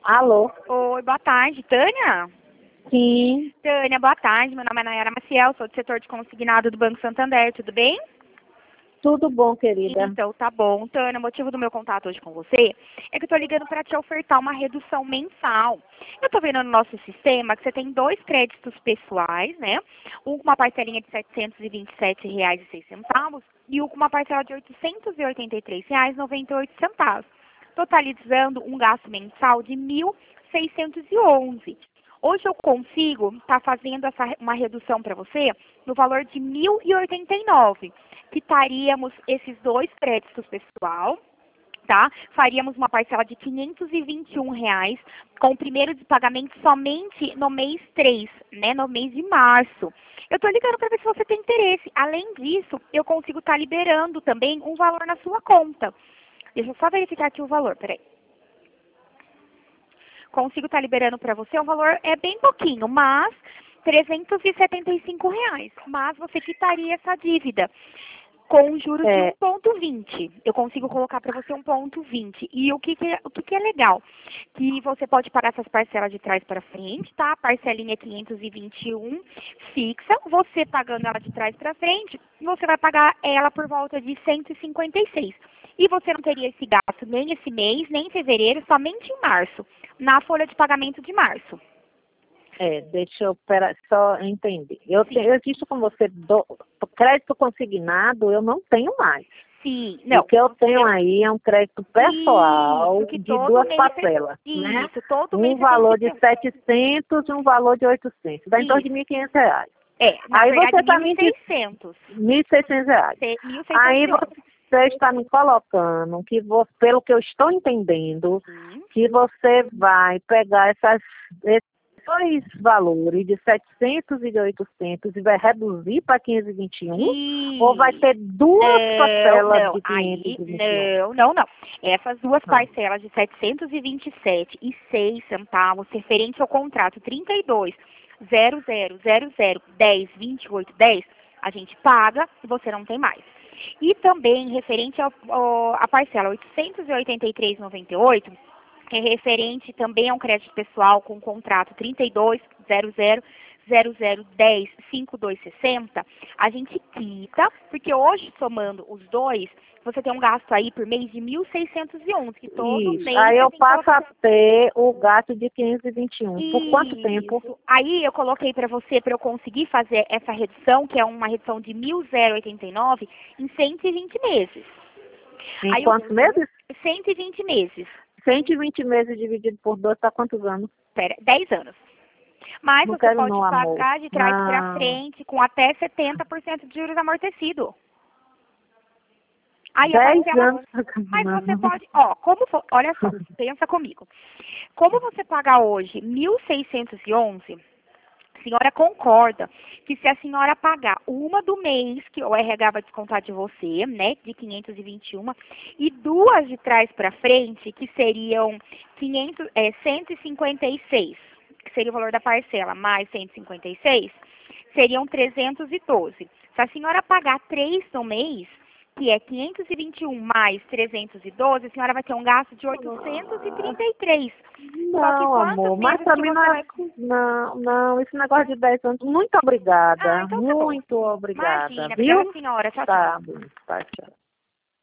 Alô? Oi, boa tarde, Tânia? Sim, Tânia, boa tarde. Meu nome é Nayara Maciel, sou do setor de consignado do Banco Santander, tudo bem? tudo bom, querida? Então, tá bom. Tânia, o motivo do meu contato hoje com você é que eu tô ligando para te ofertar uma redução mensal. Eu tô vendo no nosso sistema que você tem 2 créditos pessoais, né? Um com uma parcelinha de R$ 727,06 e um com uma parcela de R$ 883,98, totalizando um gasto mensal de 1.611. Hoje eu consigo estar fazendo uma redução para você no valor de 1.089, quitaríamos esses 2 créditos pessoal, tá? Faríamos uma parcela de R$ 521, com o primeiro de pagamento somente no mês 3, né? No mês de março. Eu estou ligando para ver se você tem interesse. Além disso, eu consigo estar liberando também um valor na sua conta. Deixa eu só verificar aqui o valor, peraí. Consigo estar liberando para você, o valor é bem pouquinho, mas R$ 375. Mas você quitaria essa dívida com juros de 1,20. Eu consigo colocar para você 1,20. E o que é legal? Que você pode pagar essas parcelas de trás para frente, tá? A parcelinha 521 fixa. Você pagando ela de trás para frente, você vai pagar ela por volta de 156. E você não teria esse gasto nem esse mês, nem em fevereiro, somente em março, na folha de pagamento de março. Deixa eu só entender. Eu disse com você, do crédito consignado eu não tenho mais. Sim, não. O que eu tenho aí é um crédito pessoal Isso, que de todo 2 mês parcelas, isso, né? todo mês Um você tem valor que de ter. 700 e um valor de 800. Dá em torno de R$ 1.500. Na Aí verdade, você está me dizendo 1.600. R$ 1.600. Aí 1.611. você está me colocando que, pelo que eu estou entendendo, Sim. que você vai pegar esses 2 valores de 700 e de 800 e vai reduzir para 521, ou vai ter 2 parcelas Não. de Aí, 521? não. Essas 2 Não. parcelas de 727,06 referente ao contrato 32.0000102810, a gente paga e você não tem mais. E também referente à parcela 883,98, que é referente também a um crédito pessoal com contrato 32.0000105260, a gente quita, porque hoje, somando os dois, você tem um gasto aí por mês de 1.611, que todo Isso. mês Aí você eu tem que passo a colocar. ter o gasto de 521. Por quanto tempo? Isso. Aí eu coloquei para você, para eu conseguir fazer essa redução, que é uma redução de 1.089, em 120 meses. Em Aí, quantos meses? 120 meses. 120 meses dividido por 2 está quantos anos? 10 anos. Mas Não você quero pode não, amor. pagar de trás para Não. frente com até 70% de juros amortecidos. Aí a 10 parcela. anos. Mas você Não. pode, olha só, pensa comigo. Como você pagar hoje 1.611, a senhora concorda que se a senhora pagar uma do mês, que o RH vai descontar de você, né, de 521, e 2 de trás para frente, que seriam 156, que seria o valor da parcela, mais 156, seriam 312. Se a senhora pagar 3 no mês, que é 521 mais 312, a senhora vai ter um gasto de 833. Só que Não, quantos amor, mas meses pra que mim você não é. vai... Não, não, esse negócio de 10 anos. Muito Ah, obrigada. então tá bom. Muito obrigada, Imagina, viu? obrigada, senhora. Tchau, tchau. Tá bom, tá, tchau.